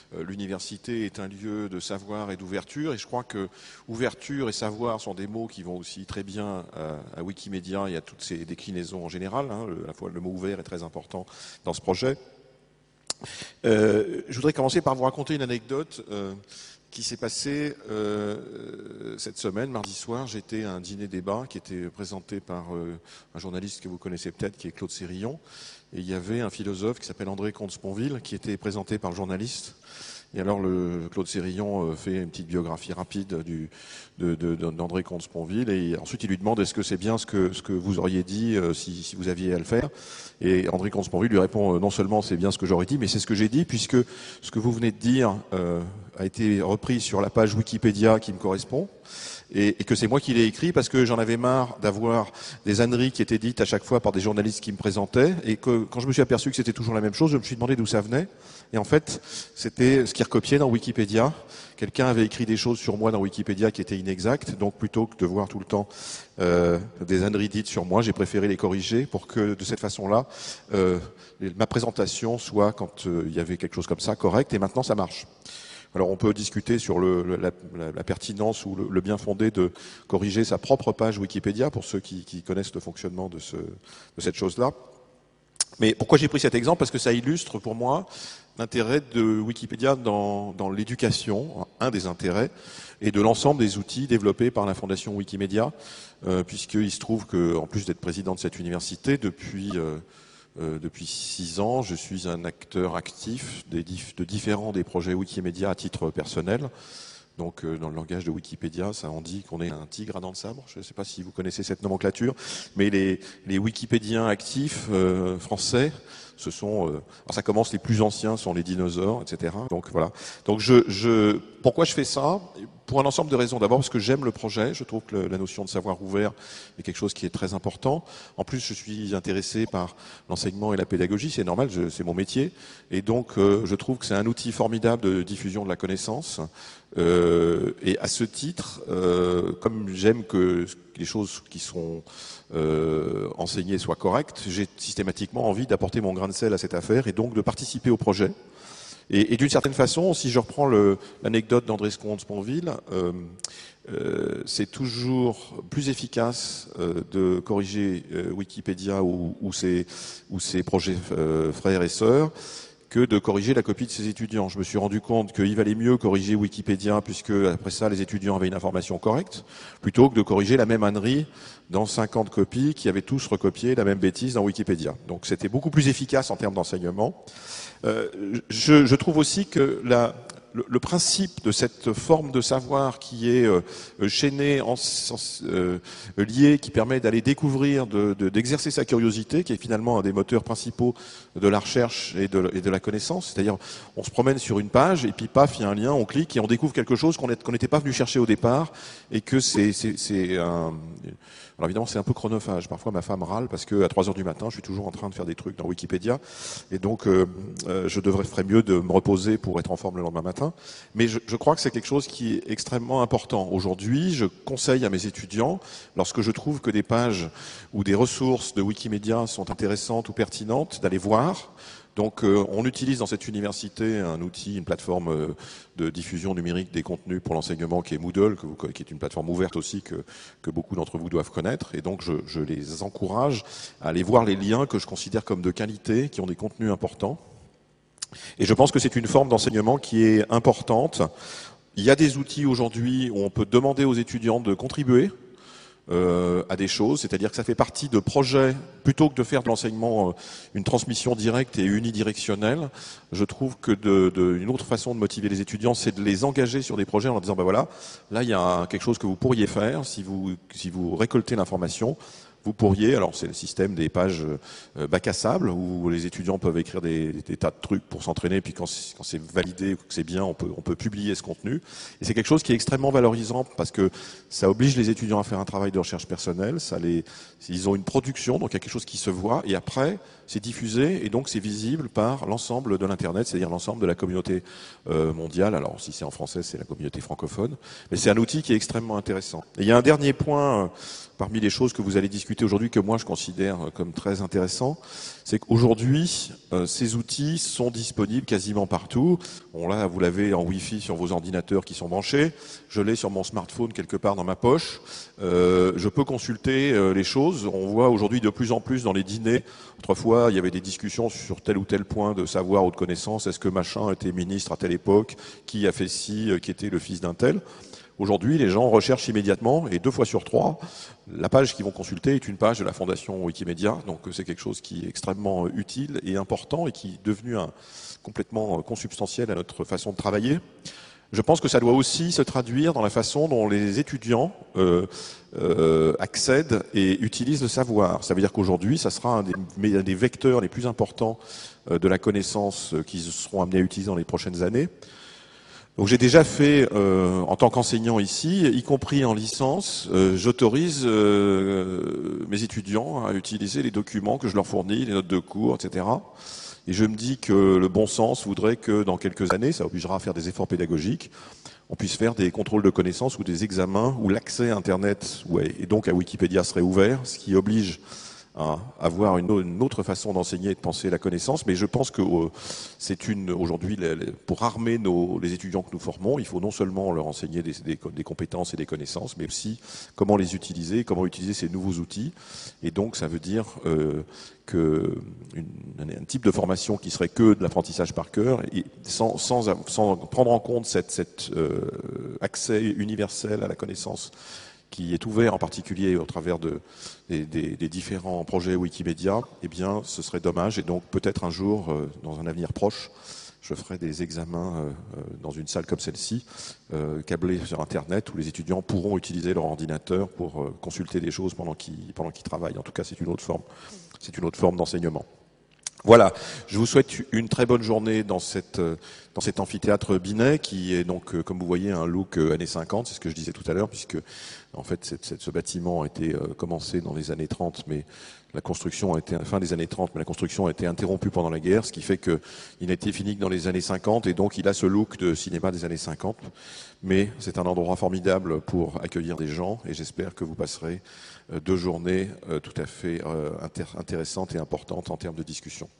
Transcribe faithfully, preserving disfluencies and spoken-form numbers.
euh, l'université est un lieu de savoir et d'ouverture, et je crois que ouverture et savoir sont des mots qui vont aussi très bien à, à Wikimedia et à toutes ses déclinaisons en général. Hein, le, à la fois le mot ouvert est très important dans ce projet. Euh, je voudrais commencer par vous raconter une anecdote euh, qui s'est passée euh, cette semaine, mardi soir. J'étais à un dîner-débat qui était présenté par euh, un journaliste que vous connaissez peut-être, qui est Claude Sérillon. Et il y avait un philosophe qui s'appelle André Comte-Sponville, qui était présenté par le journaliste. Et alors, le, Claude Sérillon fait une petite biographie rapide du, de, de, d'André Comte-Sponville. Et ensuite, il lui demande est-ce que c'est bien ce que, ce que vous auriez dit euh, si, si vous aviez à le faire. Et André Comte-Sponville lui répond euh, non seulement c'est bien ce que j'aurais dit, mais c'est ce que j'ai dit, puisque ce que vous venez de dire euh, a été repris sur la page Wikipédia qui me correspond. Et, et que c'est moi qui l'ai écrit parce que j'en avais marre d'avoir des âneries qui étaient dites à chaque fois par des journalistes qui me présentaient, et que quand je me suis aperçu que c'était toujours la même chose, je me suis demandé d'où ça venait. Et en fait, c'était ce qui recopiait dans Wikipédia. Quelqu'un avait écrit des choses sur moi dans Wikipédia qui étaient inexactes, donc plutôt que de voir tout le temps euh, des âneries dites sur moi, j'ai préféré les corriger pour que de cette façon-là, euh, ma présentation soit, quand euh, il y avait quelque chose comme ça, correcte, et maintenant ça marche. Alors on peut discuter sur le, la, la, la pertinence ou le, le bien fondé de corriger sa propre page Wikipédia pour ceux qui, qui connaissent le fonctionnement de, ce, de cette chose-là. Mais pourquoi j'ai pris cet exemple? Parce que ça illustre pour moi l'intérêt de Wikipédia dans, dans l'éducation, un des intérêts, et de l'ensemble des outils développés par la Fondation Wikimedia, euh, puisqu'il se trouve qu'en plus d'être président de cette université, depuis... Euh, Euh, depuis six ans, je suis un acteur actif des dif- de différents des projets Wikimedia à titre personnel. Donc, euh, dans le langage de Wikipédia, ça en dit qu'on est un tigre à dents de sabre. Je ne sais pas si vous connaissez cette nomenclature, mais les, les Wikipédiens actifs euh, français, ce sont, euh, alors ça commence, les plus anciens sont les dinosaures, et cetera. Donc voilà. Donc je, je, pourquoi je fais ça? Pour un ensemble de raisons. D'abord parce que j'aime le projet. Je trouve que le, la notion de savoir ouvert est quelque chose qui est très important. En plus, je suis intéressé par l'enseignement et la pédagogie. C'est normal, je, c'est mon métier. Et donc, euh, je trouve que c'est un outil formidable de diffusion de la connaissance. Euh, et à ce titre, euh, comme j'aime que les choses qui sont euh, enseignées soient correctes, j'ai systématiquement envie d'apporter mon grain de sel à cette affaire et donc de participer au projet. Et, et d'une certaine façon, si je reprends le, l'anecdote d'André Comte-Sponville, euh, euh, c'est toujours plus efficace euh, de corriger euh, Wikipédia ou, ou, ses, ou ses projets euh, frères et sœurs que de corriger la copie de ses étudiants. Je me suis rendu compte qu'il valait mieux corriger Wikipédia, puisque après ça, les étudiants avaient une information correcte, plutôt que de corriger la même ânerie dans cinquante copies qui avaient tous recopié la même bêtise dans Wikipédia. Donc c'était beaucoup plus efficace en termes d'enseignement. Euh, je, je trouve aussi que la, le, le principe de cette forme de savoir qui est euh, chaînée, en, euh, liée, qui permet d'aller découvrir, de, de, d'exercer sa curiosité, qui est finalement un des moteurs principaux de la recherche et de, et de la connaissance. C'est-à-dire, on se promène sur une page et puis paf, il y a un lien, on clique et on découvre quelque chose qu'on qu'on n'était pas venu chercher au départ, et que c'est, c'est, c'est un... Alors évidemment, c'est un peu chronophage. Parfois, ma femme râle parce que à trois heures du matin, je suis toujours en train de faire des trucs dans Wikipédia, et donc euh, euh, je devrais ferais mieux de me reposer pour être en forme le lendemain matin. Mais je, je crois que c'est quelque chose qui est extrêmement important. Aujourd'hui, je conseille à mes étudiants, lorsque je trouve que des pages ou des ressources de Wikimedia sont intéressantes ou pertinentes, d'aller voir. Donc euh, on utilise dans cette université un outil, une plateforme euh, de diffusion numérique des contenus pour l'enseignement qui est Moodle, que vous, qui est une plateforme ouverte aussi que, que beaucoup d'entre vous doivent connaître. Et donc je, je les encourage à aller voir les liens que je considère comme de qualité, qui ont des contenus importants. Et je pense que c'est une forme d'enseignement qui est importante. Il y a des outils aujourd'hui où on peut demander aux étudiants de contribuer Euh, à des choses, c'est-à-dire que ça fait partie de projets, plutôt que de faire de l'enseignement euh, une transmission directe et unidirectionnelle. Je trouve que de, de, une autre façon de motiver les étudiants, c'est de les engager sur des projets en leur disant, ben voilà, là il y a quelque chose que vous pourriez faire si vous, si vous récoltez l'information. Vous pourriez, alors c'est le système des pages euh, bac à sable, où les étudiants peuvent écrire des, des, des tas de trucs pour s'entraîner, puis quand c'est, quand c'est validé, que c'est bien, on peut, on peut publier ce contenu. Et c'est quelque chose qui est extrêmement valorisant, parce que ça oblige les étudiants à faire un travail de recherche personnelle, ça les, ils ont une production, donc il y a quelque chose qui se voit, et après, c'est diffusé, et donc c'est visible par l'ensemble de l'Internet, c'est-à-dire l'ensemble de la communauté euh, mondiale. Alors si c'est en français, c'est la communauté francophone, mais c'est un outil qui est extrêmement intéressant. Et il y a un dernier point parmi les choses que vous allez discuter aujourd'hui, que moi je considère comme très intéressant, c'est qu'aujourd'hui, euh, ces outils sont disponibles quasiment partout. Bon, là, vous l'avez en Wi-Fi sur vos ordinateurs qui sont branchés. Je l'ai sur mon smartphone quelque part dans ma poche. Euh, je peux consulter euh, les choses. On voit aujourd'hui de plus en plus dans les dîners. Autrefois, il y avait des discussions sur tel ou tel point de savoir ou de connaissance. Est-ce que machin était ministre à telle époque? Qui a fait ci? Qui était le fils d'un tel? Aujourd'hui, les gens recherchent immédiatement, et deux fois sur trois, la page qu'ils vont consulter est une page de la Fondation Wikimedia. Donc c'est quelque chose qui est extrêmement utile et important et qui est devenu un, complètement consubstantiel à notre façon de travailler. Je pense que ça doit aussi se traduire dans la façon dont les étudiants euh, euh, accèdent et utilisent le savoir. Ça veut dire qu'aujourd'hui, ça sera un des, un des vecteurs les plus importants de la connaissance qu'ils seront amenés à utiliser dans les prochaines années. Donc j'ai déjà fait, euh, en tant qu'enseignant ici, y compris en licence, euh, j'autorise euh, mes étudiants à utiliser les documents que je leur fournis, les notes de cours, et cetera. Et je me dis que le bon sens voudrait que dans quelques années, ça obligera à faire des efforts pédagogiques, on puisse faire des contrôles de connaissances ou des examens où l'accès à Internet ouais, et donc à Wikipédia serait ouvert, ce qui oblige à avoir une autre façon d'enseigner et de penser la connaissance, mais je pense que euh, c'est une aujourd'hui pour armer nos, les étudiants que nous formons, il faut non seulement leur enseigner des, des, des compétences et des connaissances, mais aussi comment les utiliser, comment utiliser ces nouveaux outils. Et donc ça veut dire euh, que une, un type de formation qui serait que de l'apprentissage par cœur, et sans, sans, sans prendre en compte cet cette, euh, accès universel à la connaissance qui est ouvert en particulier au travers de, des, des, des différents projets Wikimedia, eh bien, ce serait dommage. Et donc, peut-être un jour, euh, dans un avenir proche, je ferai des examens euh, dans une salle comme celle-ci, euh, câblée sur Internet, où les étudiants pourront utiliser leur ordinateur pour euh, consulter des choses pendant qu'ils pendant qu'ils travaillent. En tout cas, c'est une autre forme, c'est une autre forme d'enseignement. Voilà, je vous souhaite une très bonne journée dans, cette, dans cet amphithéâtre Binet qui est donc, comme vous voyez, un look années cinquante, c'est ce que je disais tout à l'heure, puisque en fait cette, cette, ce bâtiment a été commencé dans les années trente, mais la construction a été, fin des années trente, mais la construction a été interrompue pendant la guerre, ce qui fait qu'il n'a été fini que dans les années cinquante, et donc il a ce look de cinéma des années cinquante. Mais c'est un endroit formidable pour accueillir des gens, et j'espère que vous passerez deux journées tout à fait intéressantes et importantes en termes de discussion.